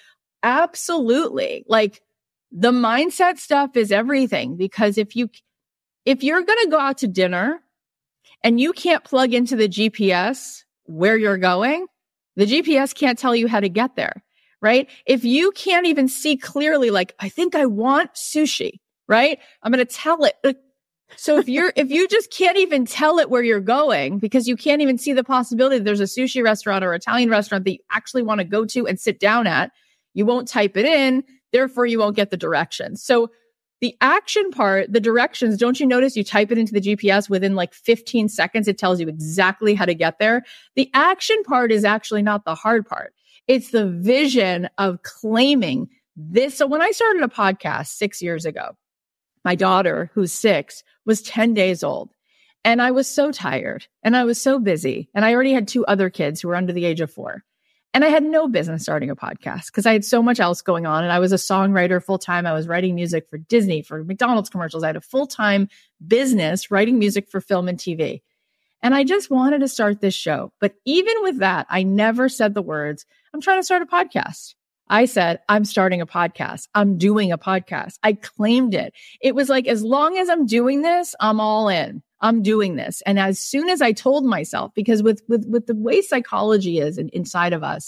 absolutely, like, the mindset stuff is everything because if you, if you're going to go out to dinner and you can't plug into the G P S where you're going, the G P S can't tell you how to get there, right? If you can't even see clearly, like, I think I want sushi, right? I'm going to tell it. So if you're, if you just can't even tell it where you're going because you can't even see the possibility that there's a sushi restaurant or Italian restaurant that you actually want to go to and sit down at, you won't type it in. Therefore, you won't get the directions. So the action part, the directions, don't you notice you type it into the G P S within like fifteen seconds, it tells you exactly how to get there. The action part is actually not the hard part. It's the vision of claiming this. So when I started a podcast six years ago, my daughter, who's six, was ten days old. And I was so tired and I was so busy. And I already had two other kids who were under the age of four. And I had no business starting a podcast because I had so much else going on. And I was a songwriter full time. I was writing music for Disney, for McDonald's commercials. I had a full time business writing music for film and T V. And I just wanted to start this show. But even with that, I never said the words, I'm trying to start a podcast. I said, I'm starting a podcast. I'm doing a podcast. I claimed it. It was like, as long as I'm doing this, I'm all in. I'm doing this. And as soon as I told myself, because with, with, with the way psychology is in, inside of us,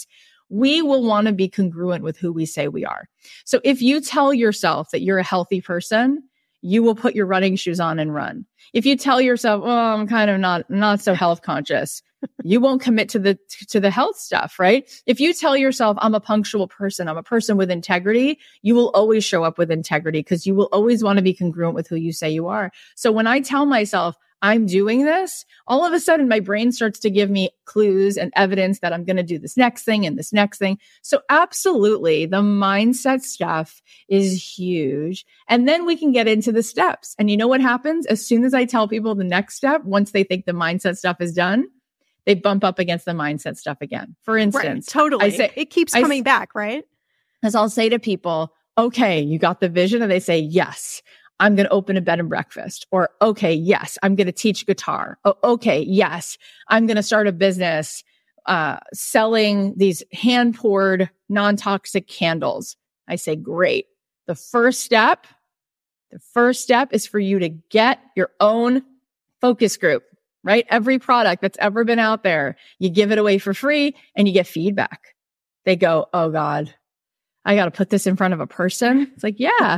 we will want to be congruent with who we say we are. So if you tell yourself that you're a healthy person, you will put your running shoes on and run. If you tell yourself, oh, I'm kind of not, not so health conscious, you won't commit to the, to the health stuff, right? If you tell yourself, I'm a punctual person, I'm a person with integrity, you will always show up with integrity because you will always want to be congruent with who you say you are. So when I tell myself, I'm doing this, all of a sudden my brain starts to give me clues and evidence that I'm going to do this next thing and this next thing. So absolutely, the mindset stuff is huge. And then we can get into the steps. And you know what happens? As soon as I tell people the next step, once they think the mindset stuff is done, they bump up against the mindset stuff again. For instance, right, totally. I say, it keeps coming I, back, right? As I'll say to people, okay, you got the vision? And they say, yes. I'm going to open a bed and breakfast. Or, okay, yes, I'm going to teach guitar. Oh, okay, yes, I'm going to start a business uh, selling these hand-poured, non-toxic candles. I say, great. The first step, the first step is for you to get your own focus group, right? Every product that's ever been out there, you give it away for free and you get feedback. They go, oh God, I got to put this in front of a person. It's like, yeah.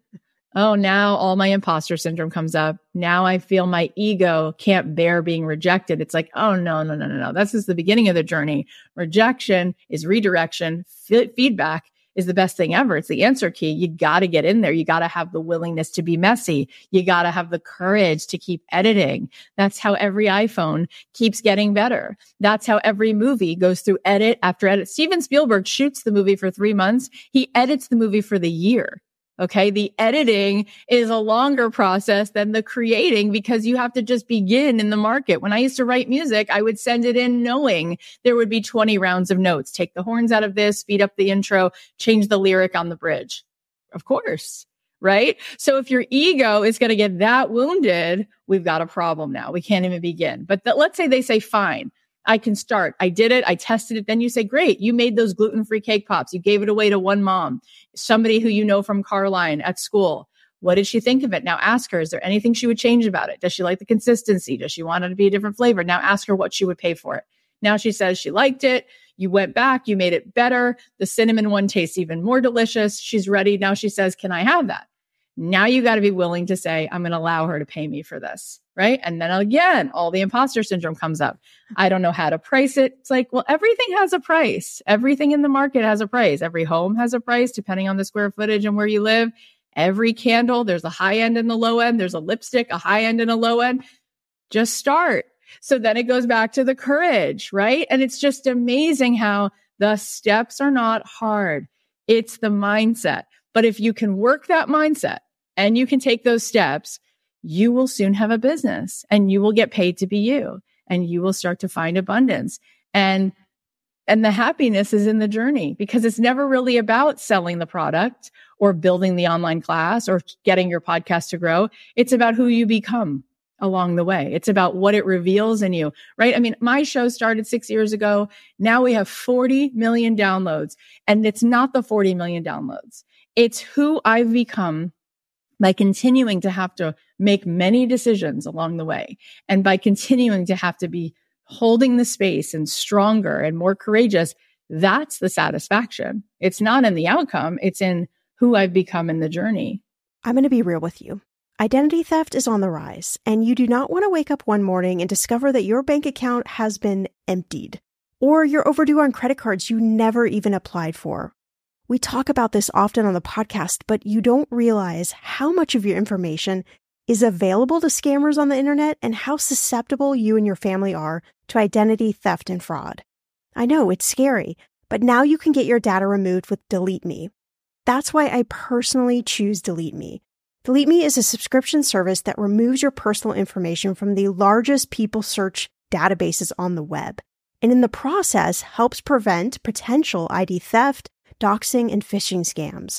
Oh, now all my imposter syndrome comes up. Now I feel my ego can't bear being rejected. It's like, oh, no, no, no, no, no. This is the beginning of the journey. Rejection is redirection. F- feedback is the best thing ever. It's the answer key. You got to get in there. You got to have the willingness to be messy. You got to have the courage to keep editing. That's how every iPhone keeps getting better. That's how every movie goes through edit after edit. Steven Spielberg shoots the movie for three months. He edits the movie for the year. Okay. The editing is a longer process than the creating because you have to just begin in the market. When I used to write music, I would send it in knowing there would be twenty rounds of notes. Take the horns out of this, speed up the intro, change the lyric on the bridge. Of course. Right. So if your ego is going to get that wounded, we've got a problem now. We can't even begin. But th- let's say they say, fine, I can start. I did it. I tested it. Then you say, great. You made those gluten-free cake pops. You gave it away to one mom, somebody who you know from Carline at school. What did she think of it? Now ask her, is there anything she would change about it? Does she like the consistency? Does she want it to be a different flavor? Now ask her what she would pay for it. Now she says she liked it. You went back. You made it better. The cinnamon one tastes even more delicious. She's ready. Now she says, can I have that? Now you got to be willing to say, I'm going to allow her to pay me for this. Right. And then again, all the imposter syndrome comes up. I don't know how to price it. It's like, well, everything has a price. Everything in the market has a price. Every home has a price depending on the square footage and where you live. Every candle, there's a high end and the low end. There's a lipstick, a high end and a low end. Just start. So then it goes back to the courage, right? And it's just amazing how the steps are not hard. It's the mindset. But if you can work that mindset and you can take those steps, you will soon have a business and you will get paid to be you and you will start to find abundance. And, and the happiness is in the journey because it's never really about selling the product or building the online class or getting your podcast to grow. It's about who you become along the way. It's about what it reveals in you, right? I mean, my show started six years ago. Now we have forty million downloads, and it's not the forty million downloads. It's who I've become by continuing to have to make many decisions along the way. And by continuing to have to be holding the space and stronger and more courageous, that's the satisfaction. It's not in the outcome. It's in who I've become in the journey. I'm going to be real with you. Identity theft is on the rise, and you do not want to wake up one morning and discover that your bank account has been emptied, or you're overdue on credit cards you never even applied for. We talk about this often on the podcast, but you don't realize how much of your information is available to scammers on the internet and how susceptible you and your family are to identity theft and fraud. I know it's scary, but now you can get your data removed with Delete Me. That's why I personally choose Delete Me. Delete Me is a subscription service that removes your personal information from the largest people search databases on the web, and in the process helps prevent potential I D theft, doxing, and phishing scams.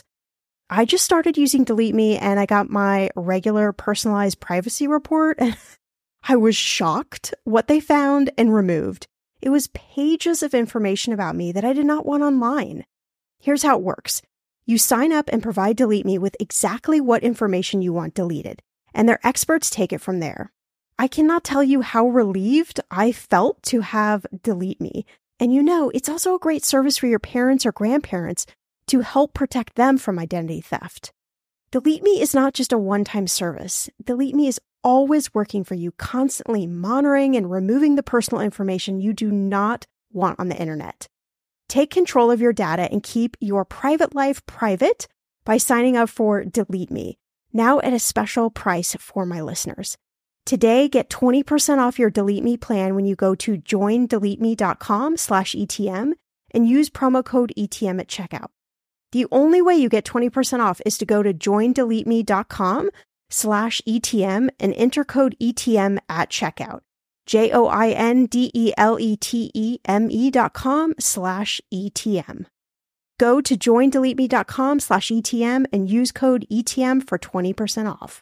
I just started using Delete Me and I got my regular personalized privacy report and I was shocked what they found and removed. It was pages of information about me that I did not want online. Here's how it works. You sign up and provide Delete Me with exactly what information you want deleted, and their experts take it from there. I cannot tell you how relieved I felt to have Delete Me. And you know, it's also a great service for your parents or grandparents to help protect them from identity theft. Delete Me is not just a one-time service. Delete Me is always working for you, constantly monitoring and removing the personal information you do not want on the internet. Take control of your data and keep your private life private by signing up for Delete Me, now at a special price for my listeners. Today, get twenty percent off your Delete Me plan when you go to joindeleteme.com slash ETM and use promo code E T M at checkout. The only way you get twenty percent off is to go to joindeleteme.com slash ETM and enter code E T M at checkout. J-O-I-N-D-E-L-E-T-E-M-E dot com slash E-T-M. Go to joindeleteme.com slash E-T-M and use code E T M for twenty percent off.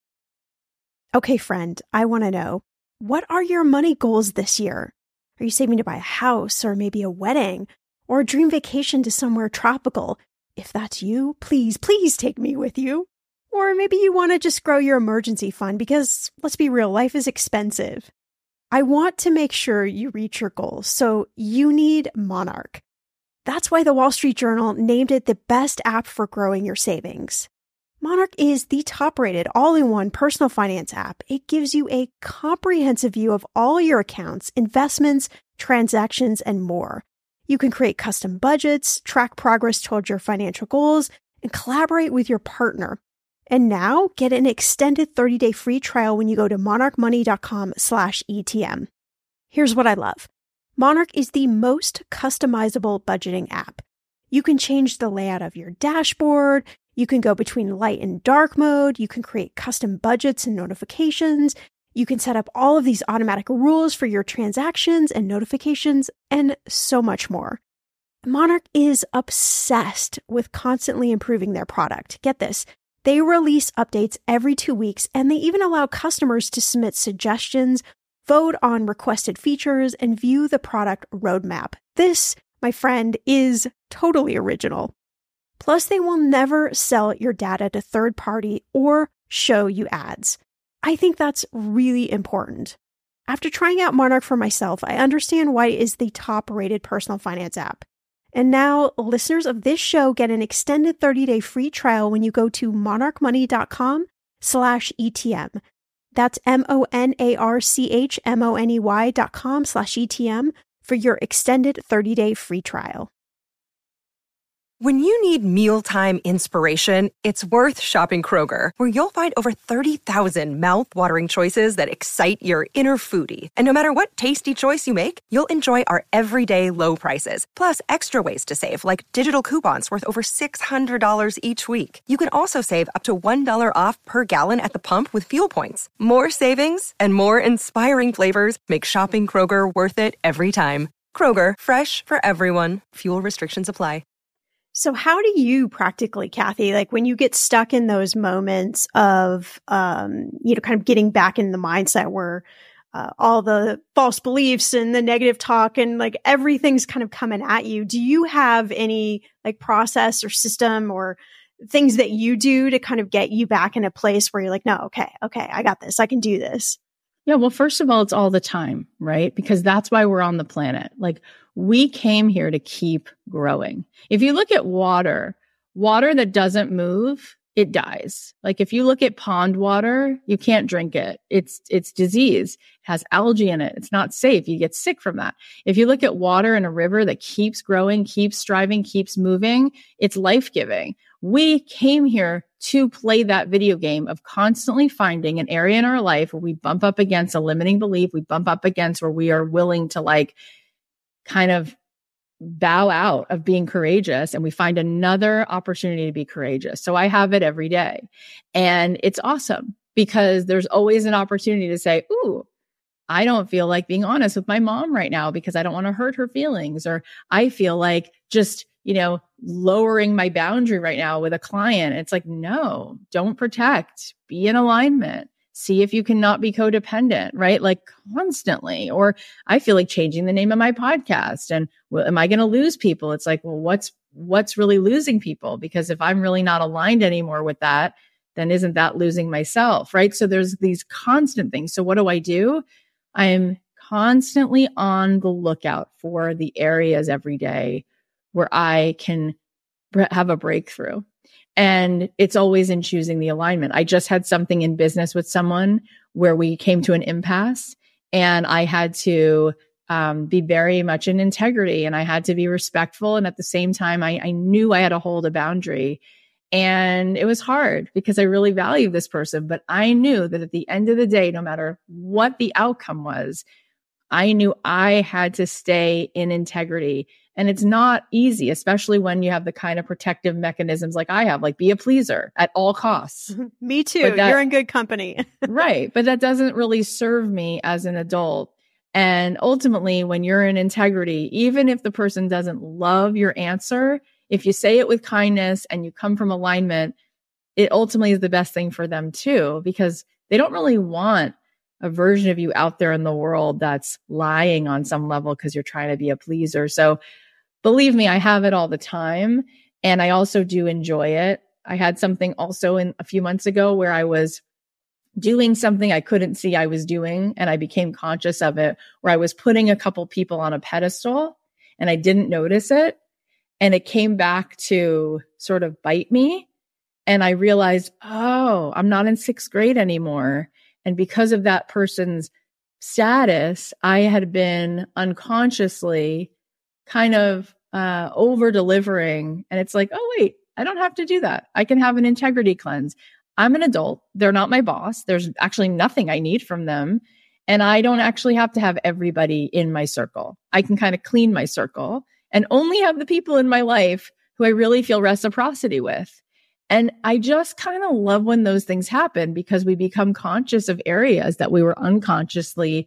Okay, friend, I want to know, what are your money goals this year? Are you saving to buy a house or maybe a wedding or a dream vacation to somewhere tropical? If that's you, please, please take me with you. Or maybe you want to just grow your emergency fund because, let's be real, life is expensive. I want to make sure you reach your goals, so you need Monarch. That's why the Wall Street Journal named it the best app for growing your savings. Monarch is the top-rated all-in-one personal finance app. It gives you a comprehensive view of all your accounts, investments, transactions, and more. You can create custom budgets, track progress towards your financial goals, and collaborate with your partner. And now, get an extended thirty-day free trial when you go to monarchmoney.com slash ETM. Here's what I love. Monarch is the most customizable budgeting app. You can change the layout of your dashboard. You can go between light and dark mode. You can create custom budgets and notifications. You can set up all of these automatic rules for your transactions and notifications, and so much more. Monarch is obsessed with constantly improving their product. Get this. They release updates every two weeks, and they even allow customers to submit suggestions, vote on requested features, and view the product roadmap. This, my friend, is totally original. Plus, they will never sell your data to third party or show you ads. I think that's really important. After trying out Monarch for myself, I understand why it is the top-rated personal finance app. And now, listeners of this show get an extended thirty-day free trial when you go to monarchmoney.com slash ETM. That's M-O-N-A-R-C-H-M-O-N-E-Y dot com slash E-T-M for your extended thirty-day free trial. When you need mealtime inspiration, it's worth shopping Kroger, where you'll find over thirty thousand mouth-watering choices that excite your inner foodie. And no matter what tasty choice you make, you'll enjoy our everyday low prices, plus extra ways to save, like digital coupons worth over six hundred dollars each week. You can also save up to one dollar off per gallon at the pump with fuel points. More savings and more inspiring flavors make shopping Kroger worth it every time. Kroger, fresh for everyone. Fuel restrictions apply. So how do you practically, Kathy, like when you get stuck in those moments of, um, you know, kind of getting back in the mindset where uh, all the false beliefs and the negative talk and like everything's kind of coming at you, do you have any like process or system or things that you do to kind of get you back in a place where you're like, no, okay, okay, I got this. I can do this. Yeah, well, first of all, it's all the time, right? Because that's why we're on the planet. Like, we came here to keep growing. If you look at water, water that doesn't move, it dies. Like, if you look at pond water, you can't drink it. It's, it's disease. It has algae in it. It's not safe. You get sick from that. If you look at water in a river that keeps growing, keeps striving, keeps moving, it's life-giving. We came here to play that video game of constantly finding an area in our life where we bump up against a limiting belief. We bump up against where we are willing to like kind of bow out of being courageous, and we find another opportunity to be courageous. So I have it every day, and it's awesome because there's always an opportunity to say, ooh, I don't feel like being honest with my mom right now because I don't want to hurt her feelings, or I feel like just, you know, lowering my boundary right now with a client. It's like, no, don't protect, be in alignment. See if you cannot be codependent, right? Like constantly. Or I feel like changing the name of my podcast. And well, am I going to lose people? It's like, well, what's, what's really losing people? Because if I'm really not aligned anymore with that, then isn't that losing myself, right? So there's these constant things. So what do I do? I'm constantly on the lookout for the areas every day where I can have a breakthrough. And it's always in choosing the alignment. I just had something in business with someone where we came to an impasse, and I had to um, be very much in integrity, and I had to be respectful. And at the same time, I, I knew I had to hold a boundary. And it was hard because I really value this person, but I knew that at the end of the day, no matter what the outcome was, I knew I had to stay in integrity. And it's not easy, especially when you have the kind of protective mechanisms like I have, like be a pleaser at all costs. Me too. That, you're in good company. Right. But that doesn't really serve me as an adult. And ultimately, when you're in integrity, even if the person doesn't love your answer, if you say it with kindness and you come from alignment, it ultimately is the best thing for them too, because they don't really want a version of you out there in the world that's lying on some level because you're trying to be a pleaser. So believe me, I have it all the time. And I also do enjoy it. I had something also in a few months ago where I was doing something I couldn't see I was doing. And I became conscious of it, where I was putting a couple people on a pedestal and I didn't notice it. And it came back to sort of bite me. And I realized, oh, I'm not in sixth grade anymore. And because of that person's status, I had been unconsciously kind of uh, over delivering. And it's like, oh, wait, I don't have to do that. I can have an integrity cleanse. I'm an adult. They're not my boss. There's actually nothing I need from them. And I don't actually have to have everybody in my circle. I can kind of clean my circle and only have the people in my life who I really feel reciprocity with. And I just kind of love when those things happen, because we become conscious of areas that we were unconsciously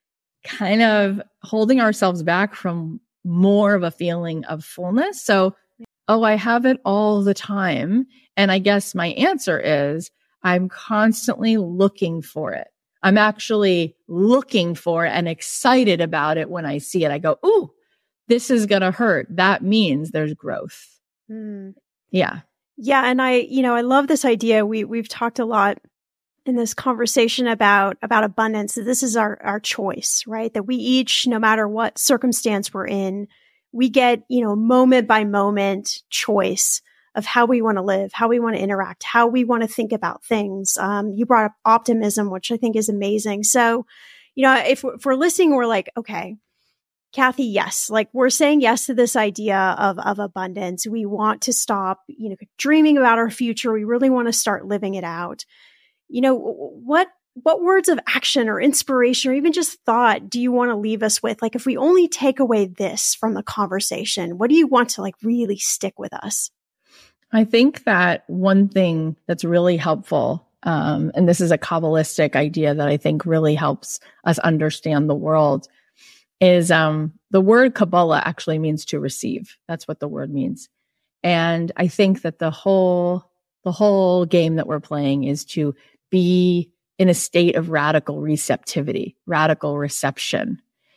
kind of holding ourselves back from more of a feeling of fullness. So, oh, I have it all the time. And I guess my answer is I'm constantly looking for it. I'm actually looking for it and excited about it when I see it. I go, ooh, this is going to hurt. That means there's growth. Mm. Yeah. Yeah. And I, you know, I love this idea. We, we've talked a lot in this conversation about, about abundance. That this is our, our choice, right? That we each, no matter what circumstance we're in, we get, you know, moment by moment choice of how we want to live, how we want to interact, how we want to think about things. Um, you brought up optimism, which I think is amazing. So, you know, if, if we're listening, we're like, okay, Kathy, yes, like we're saying yes to this idea of, of abundance. We want to stop, you know, dreaming about our future. We really want to start living it out. You know, what, what words of action or inspiration or even just thought do you want to leave us with? Like, if we only take away this from the conversation, what do you want to like really stick with us? I think that one thing that's really helpful, um, and this is a Kabbalistic idea that I think really helps us understand the world, is um, the word Kabbalah actually means to receive. That's what the word means. And I think that the whole the whole game that we're playing is to be in a state of radical receptivity, radical reception.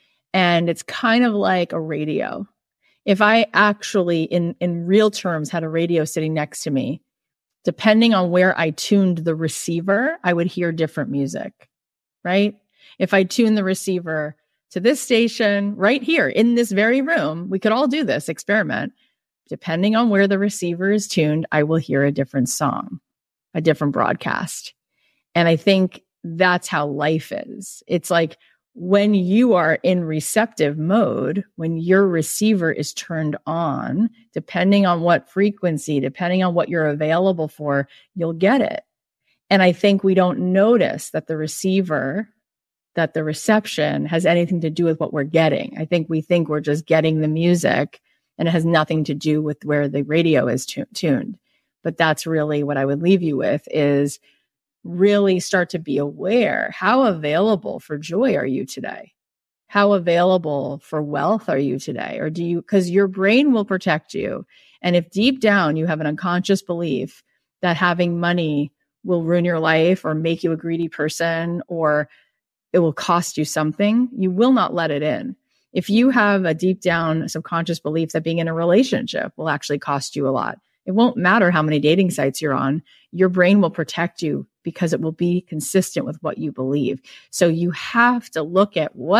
And it's kind of like a radio. If I actually, in, in real terms, had a radio sitting next to me, depending on where I tuned the receiver, I would hear different music, right? If I tuned the receiver to this station right here in this very room, we could all do this experiment. Depending on where the receiver is tuned, I will hear a different song, a different broadcast. And I think that's how life is. It's like when you are in receptive mode, when your receiver is turned on, depending on what frequency, depending on what you're available for, you'll get it. And I think we don't notice that the receiver, that the reception has anything to do with what we're getting. I think we think we're just getting the music and it has nothing to do with where the radio is tu- tuned. But that's really what I would leave you with, is really start to be aware. How available for joy are you today? How available for wealth are you today? Or do you, because your brain will protect you. And if deep down you have an unconscious belief that having money will ruin your life or make you a greedy person, or it will cost you something, you will not let it in. If you have a deep down subconscious belief that being in a relationship will actually cost you a lot, it won't matter how many dating sites you're on. Your brain will protect you because it will be consistent with what you believe. So you have to look at what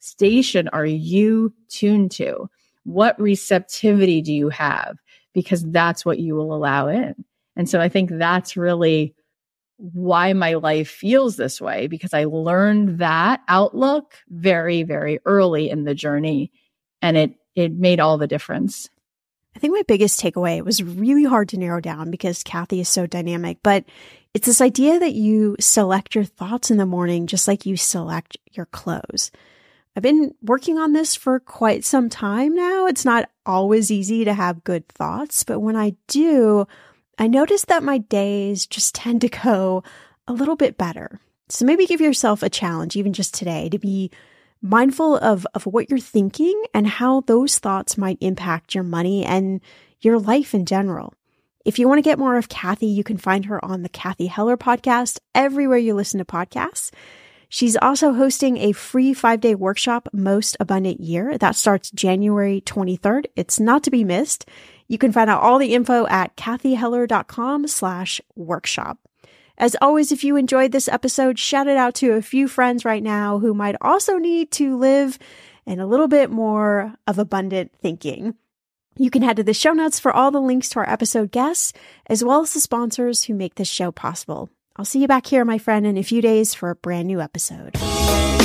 station are you tuned to? What receptivity do you have? Because that's what you will allow in. And so I think that's really why my life feels this way, because I learned that outlook very, very early in the journey. And it, it made all the difference. I think my biggest takeaway was really hard to narrow down because Kathy is so dynamic, but it's this idea that you select your thoughts in the morning just like you select your clothes. I've been working on this for quite some time now. It's not always easy to have good thoughts, but when I do, I notice that my days just tend to go a little bit better. So maybe give yourself a challenge, even just today, to be mindful of, of what you're thinking and how those thoughts might impact your money and your life in general. If you want to get more of Kathy, you can find her on the Cathy Heller podcast, everywhere you listen to podcasts. She's also hosting a free five-day workshop, Most Abundant Year. That starts January twenty-third. It's not to be missed. You can find out all the info at cathyheller.com slash workshop. As always, if you enjoyed this episode, shout it out to a few friends right now who might also need to live in a little bit more of abundant thinking. You can head to the show notes for all the links to our episode guests, as well as the sponsors who make this show possible. I'll see you back here, my friend, in a few days for a brand new episode.